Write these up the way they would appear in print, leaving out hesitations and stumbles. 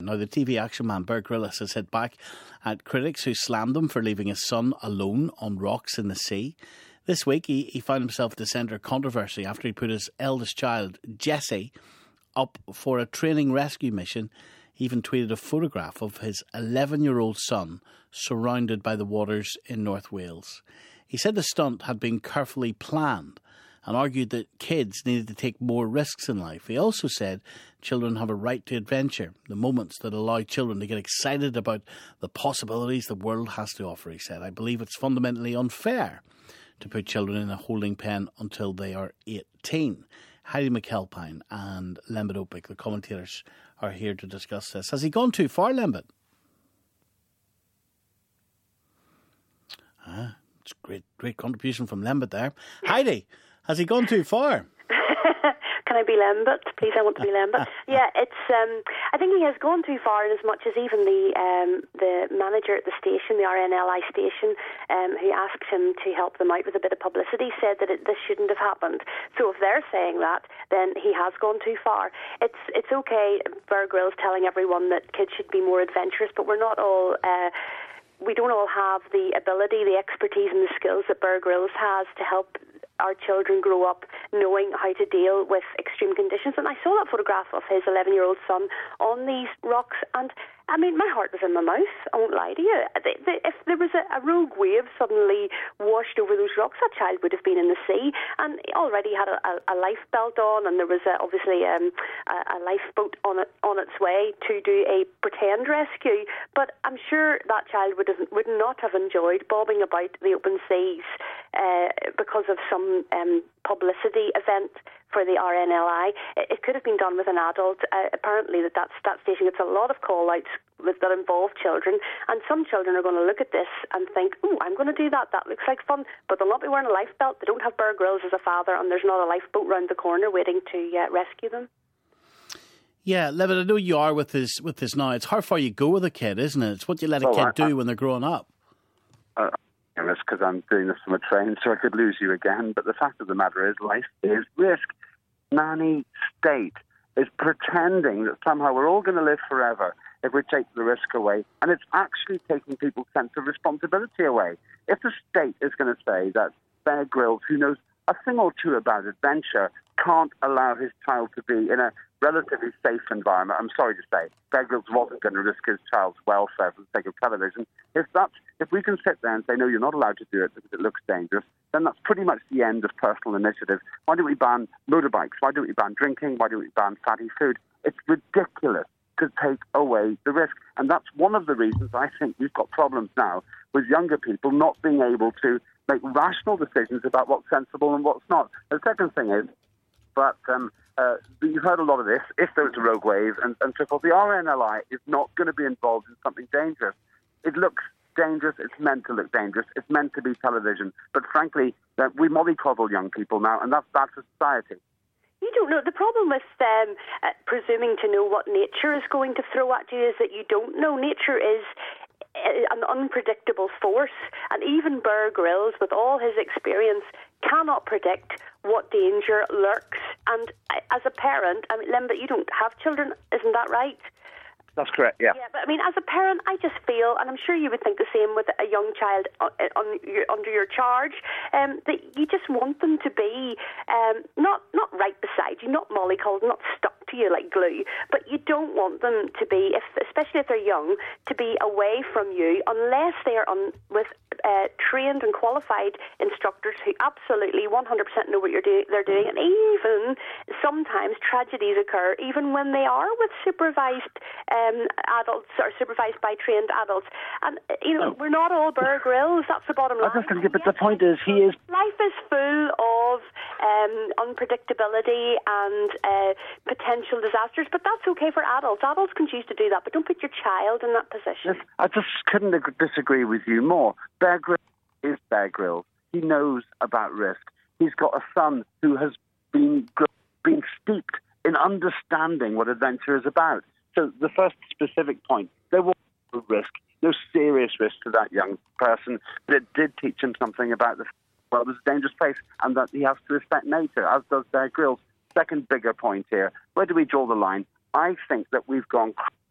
Now, the TV action man Bear Grylls has hit back at critics who slammed him for leaving his son alone on rocks in the sea. This week, he found himself at the centre of controversy after he put his eldest child, Jessie, up for a training rescue mission. He even tweeted a photograph of his 11-year-old son surrounded by the waters in North Wales. He said the stunt had been carefully planned and argued that kids needed to take more risks in life. He also said children have a right to adventure, the moments that allow children to get excited about the possibilities the world has to offer, he said. I believe it's fundamentally unfair to put children in a holding pen until they are 18. Heidi McAlpine and Lembit Öpik, the commentators, are here to discuss this. Has he gone too far, Lembit? It's a great contribution from Lembit there. Heidi, has he gone too far? Can I be Lembit? Please, I want to be Lembit. Yeah, it's. I think he has gone too far in as much as even the manager at the station, the RNLI station, who asked him to help them out with a bit of publicity, said that this shouldn't have happened. So if they're saying that, then he has gone too far. It's okay, Bear Grylls telling everyone that kids should be more adventurous, but we're not all. We don't all have the ability, the expertise and the skills that Bear Grylls has to help our children grow up knowing how to deal with extreme conditions. And I saw that photograph of his 11-year-old son on these rocks, and I mean, my heart was in my mouth, I won't lie to you. If there was a rogue wave suddenly washed over those rocks, that child would have been in the sea, and he already had a life belt on, and there was obviously a lifeboat on its way to do a pretend rescue. But I'm sure that child would not have enjoyed bobbing about the open seas because of some publicity event for the RNLI. It could have been done with an adult. Apparently that station gets a lot of call-outs that involve children, and some children are going to look at this and think, I'm going to do that. That looks like fun. But they'll not be wearing a life belt. They don't have Bear Grylls as a father, and there's not a lifeboat round the corner waiting to rescue them. Yeah, Lembit, I know you are with this now. It's how far you go with a kid, isn't it? It's what you let a kid do when they're growing up. It's because I'm doing this from a train, so I could lose you again. But the fact of the matter is, life is risk. Nanny state is pretending that somehow we're all going to live forever if we take the risk away, and it's actually taking people's sense of responsibility away. If the state is going to say that Bear Grylls, who knows a thing or two about adventure, can't allow his child to be in a relatively safe environment, I'm sorry to say, Bear Grylls wasn't going to risk his child's welfare for the sake of television. If we can sit there and say, no, you're not allowed to do it because it looks dangerous, then that's pretty much the end of personal initiative. Why don't we ban motorbikes? Why don't we ban drinking? Why don't we ban fatty food? It's ridiculous to take away the risk. And that's one of the reasons I think we've got problems now with younger people not being able to make rational decisions about what's sensible and what's not. The second thing is, but you've heard a lot of this, if there was a rogue wave and so forth. The RNLI is not going to be involved in something dangerous. It looks dangerous. It's meant to look dangerous. It's meant to be television. But frankly, we mollycoddle young people now, and that's bad for society. You don't know. The problem with presuming to know what nature is going to throw at you is that you don't know. Nature is an unpredictable force, and even Bear Grylls, with all his experience, cannot predict what danger lurks. And as a parent, I mean, Lembit, you don't have children, isn't that right? That's correct, yeah. Yeah, but I mean, as a parent, I just feel, and I'm sure you would think the same with a young child under your charge, that you just want them to be not right beside you, not mollycoddled, not stuck to you like glue, but you don't want them to be, especially if they're young, to be away from you unless they are with trained and qualified instructors who absolutely 100% know what they're doing, and even sometimes tragedies occur even when they are with supervised adults or supervised by trained adults. And we're not all Bear Grylls. That's the bottom line. But the point is, life is full of unpredictability and potential disasters, but that's okay for adults. Adults can choose to do that, but don't put your child in that position. Yes, I just couldn't disagree with you more. Bear Grylls is Bear Grylls. He knows about risk. He's got a son who has been steeped in understanding what adventure is about. So the first specific point, there was no risk, no serious risk to that young person, but it did teach him something about the world was a dangerous place and that he has to respect nature, as does Bear Grylls. Second bigger point here, where do we draw the line? I think that we've gone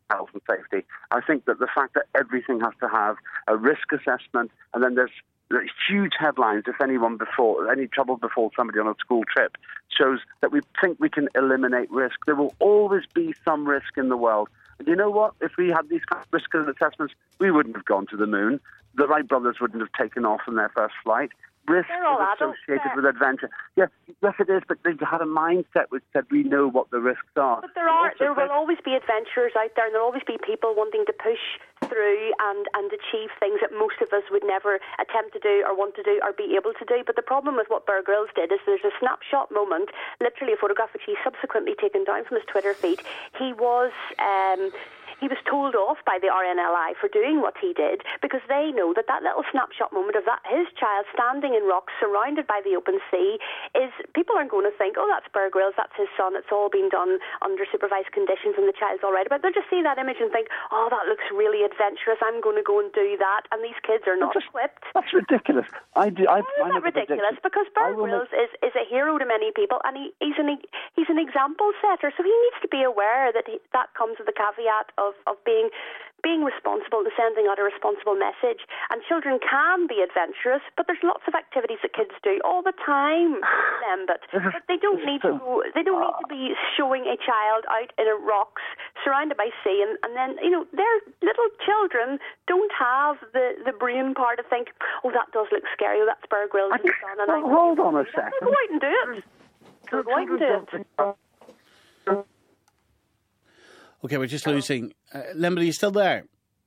health and safety. I think that the fact that everything has to have a risk assessment, and then there's huge headlines if any trouble befalls somebody on a school trip, shows that we think we can eliminate risk. There will always be some risk in the world. And you know what? If we had these kind of risk assessments, we wouldn't have gone to the moon. The Wright brothers wouldn't have taken off on their first flight. Risk is associated with adventure. Yes, it is, but they had a mindset which said we know what the risks are. But there will always be adventurers out there, and there will always be people wanting to push through and achieve things that most of us would never attempt to do or want to do or be able to do. But the problem with what Bear Grylls did is there's a snapshot moment, literally a photograph which he subsequently taken down from his Twitter feed. He was told off by the RNLI for doing what he did, because they know that little snapshot moment of his child standing in rocks surrounded by the open sea is, people aren't going to think, oh, that's Bear Grylls, that's his son, it's all been done under supervised conditions and the child's all right about it. They'll just see that image and think, oh, that looks really adventurous, I'm going to go and do that, and these kids are not equipped. That's ridiculous. Why is that ridiculous? Because Bear Grylls is a hero to many people, and he's an example setter, so he needs to be aware that that comes with the caveat of being responsible and sending out a responsible message. And children can be adventurous, but there's lots of activities that kids do all the time, but they don't need to be showing a child out in a rocks surrounded by sea, and then their little children don't have the brain power to think, oh, that does look scary, oh, that's Bear Grylls and son, and hold on a second. Go out and do it. Go out and do it. Okay, we're just losing... Lembit, are you still there?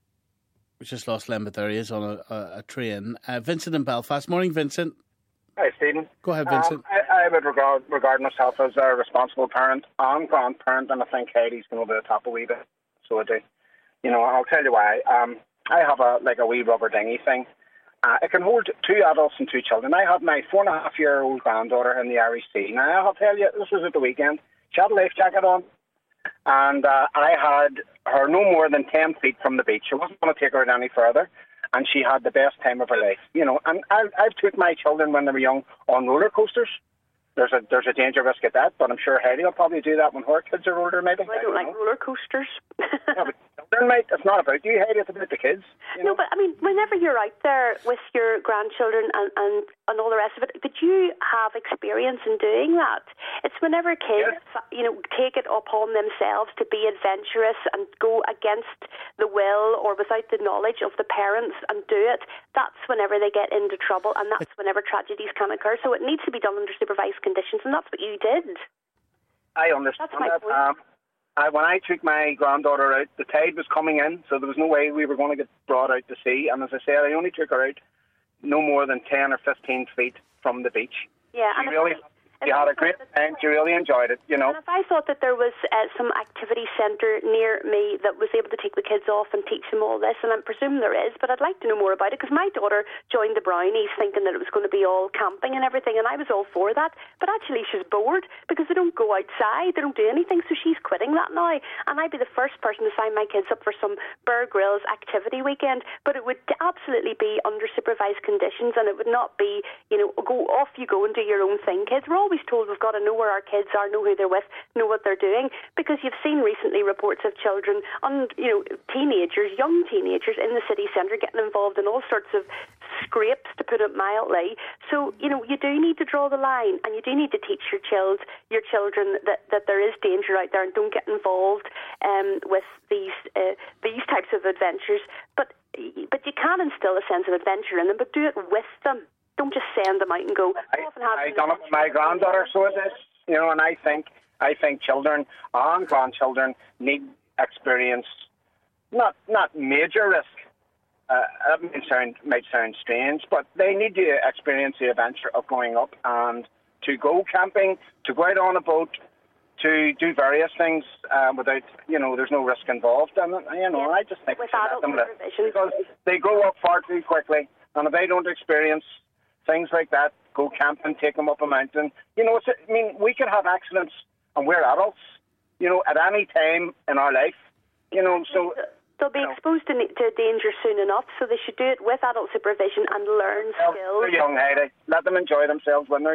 We just lost Lembit. There he is on a train. Vincent in Belfast. Morning, Vincent. Hi, Stephen. Go ahead, Vincent. I would regard myself as a responsible parent and grandparent, and I think Heidi's going over the top a wee bit. So I do. I'll tell you why. I have a wee rubber dinghy thing. It can hold 2 adults and 2 children. I had my 4.5-year-old granddaughter in the Irish Sea. Now, I'll tell you, this was at the weekend. She had a life jacket on. And I had her no more than 10 feet from the beach. I wasn't going to take her any further. And she had the best time of her life. And I've took my children when they were young on roller coasters. There's a danger risk at that, but I'm sure Heidi will probably do that when her kids are older, maybe. I don't like roller coasters. Yeah, but children, mate, it's not about you, Heidi, it's about the kids. No, but I mean, whenever you're out there with your grandchildren and all the rest of it, did you have experience in doing that? It's whenever kids, take it upon themselves to be adventurous and go against the will or without the knowledge of the parents and do it, that's whenever they get into trouble, and that's whenever tragedies can occur. So it needs to be done under supervised conditions, and that's what you did. I understand that. When I took my granddaughter out, the tide was coming in, so there was no way we were going to get brought out to sea. And as I said, I only took her out no more than 10 or 15 feet from the beach. Yeah, she had a great time. She really enjoyed it, And if I thought that there was some activity centre near me that was able to take the kids off and teach them all this, and I presume there is, but I'd like to know more about it, because my daughter joined the Brownies thinking that it was going to be all camping and everything, and I was all for that. But actually she's bored because they don't go outside, they don't do anything, so she's quitting that now. And I'd be the first person to sign my kids up for some Bear Grylls activity weekend, but it would absolutely be under supervised conditions, and it would not be, go off you go and do your own thing, kids. We're always told we've got to know where our kids are, know who they're with, know what they're doing, because you've seen recently reports of children, teenagers, young teenagers in the city centre getting involved in all sorts of scrapes, to put it mildly. So, you do need to draw the line, and you do need to teach your children that there is danger out there, and don't get involved with these types of adventures. But you can instill a sense of adventure in them, but do it with them. Don't just send them out and go. I done it with my granddaughter, so it is. And I think children and grandchildren need experience, not major risk. That might sound strange, but they need to experience the adventure of going up and to go camping, to go out on a boat, to do various things without, there's no risk involved. And I just think with adult supervision, because they grow up far too quickly, and if they don't experience things like that, go camping, take them up a mountain. We could have accidents, and we're adults, at any time in our life, so... They'll be exposed to danger soon enough, so they should do it with adult supervision and learn skills. They're young, Heidi. Let them enjoy themselves when they're young.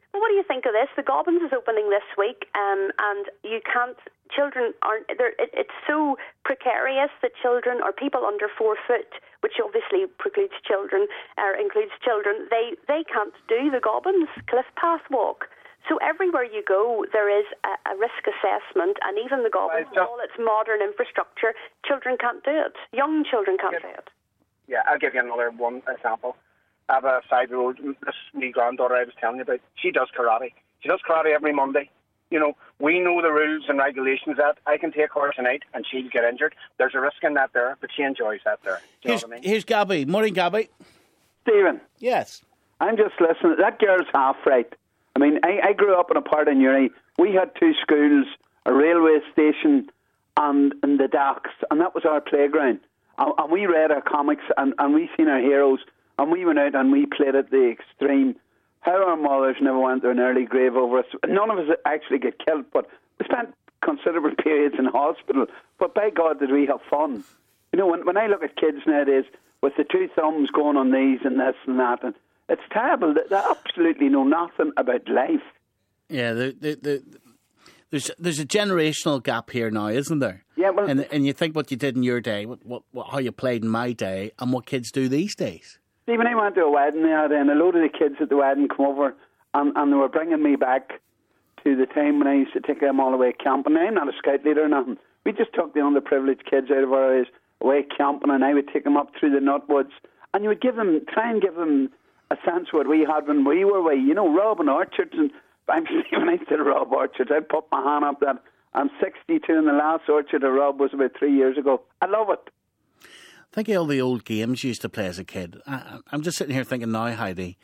Well, what do you think of this? The Gobbins is opening this week, and you can't. Children aren't. It's so precarious that children or people under 4 foot, which obviously precludes children or includes children, they can't do the Gobbins Cliff Path walk. So everywhere you go, there is a risk assessment, and even the Gobbins, with all its modern infrastructure, children can't do it. Young children can't do it. Yeah, I'll give you another one example. I have a 5-year-old, this wee granddaughter I was telling you about. She does karate. She does karate every Monday. You know, we know the rules and regulations that I can take her tonight and she'll get injured. There's a risk in that there, but she enjoys that there. Do you know what I mean? Here's Gabby. Morning, Gabby. Stephen. Yes. I'm just listening. That girl's half right. I mean, I grew up in a part of Newry. We had 2 schools, a railway station and the docks, and that was our playground. And we read our comics and we seen our heroes, and we went out and we played at the extreme. How our mothers never went to an early grave over us. None of us actually get killed, but we spent considerable periods in hospital. But by God, did we have fun. You know, when I look at kids nowadays with the 2 thumbs going on these and this and that, and it's terrible. They absolutely know nothing about life. Yeah, there's a generational gap here now, isn't there? Yeah, well, and you think what you did in your day, how you played in my day, and what kids do these days. Stephen, I went to a wedding the other day, and a load of the kids at the wedding come over, and they were bringing me back to the time when I used to take them all away camping. I'm not a scout leader or nothing. We just took the underprivileged kids out of our areas away camping, and I would take them up through the nutwoods, and you would try and give them a sense of what we had when we were away. You know, robbing orchards, and I'm when I said rob orchards, I'd put my hand up that I'm 62, and the last orchard I robbed was about 3 years ago. I love it. Think of all the old games you used to play as a kid. I'm just sitting here thinking now, Heidi,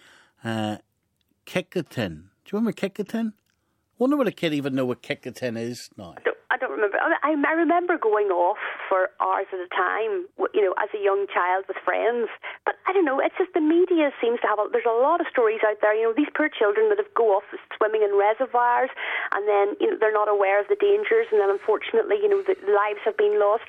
kick the tin. Do you remember kick the tin? Wonder would a kid even know what kick the tin is now? I don't remember. I remember going off for hours at a time, you know, as a young child with friends. But I don't know, it's just the media seems to have, there's a lot of stories out there, you know, these poor children that have go off swimming in reservoirs and then, you know, they're not aware of the dangers and then unfortunately, you know, the lives have been lost.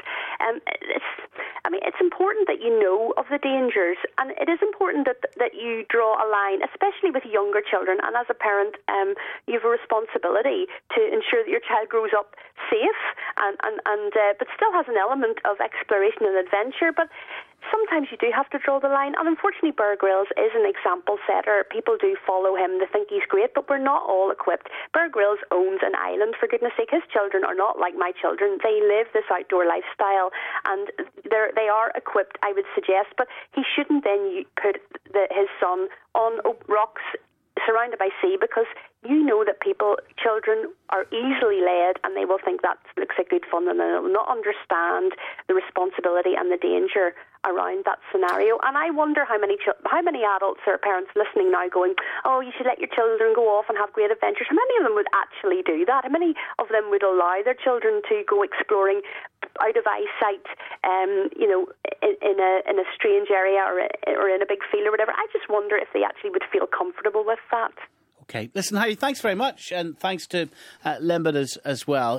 It's important that you know of the dangers, and it is important that you draw a line, especially with younger children. And as a parent, you have a responsibility to ensure that your child grows up safe but still has an element of exploration and adventure. But sometimes you do have to draw the line, and unfortunately Bear Grylls is an example setter. People do follow him, they think he's great, but we're not all equipped. Bear Grylls owns an island, for goodness sake. His children are not like my children. They live this outdoor lifestyle, and they are equipped, I would suggest, but he shouldn't then put his son on rocks surrounded by sea, because you know that children are easily led, and they will think that looks like good fun, and they will not understand the responsibility and the danger around that scenario. And I wonder how many adults or parents listening now going, oh, you should let your children go off and have great adventures. How many of them would actually do that? How many of them would allow their children to go exploring out of eyesight, you know, in a strange area or in a big field or whatever? I just wonder if they actually would feel comfortable with that. Okay, listen, Heidi, thanks very much, and thanks to Lembit as well.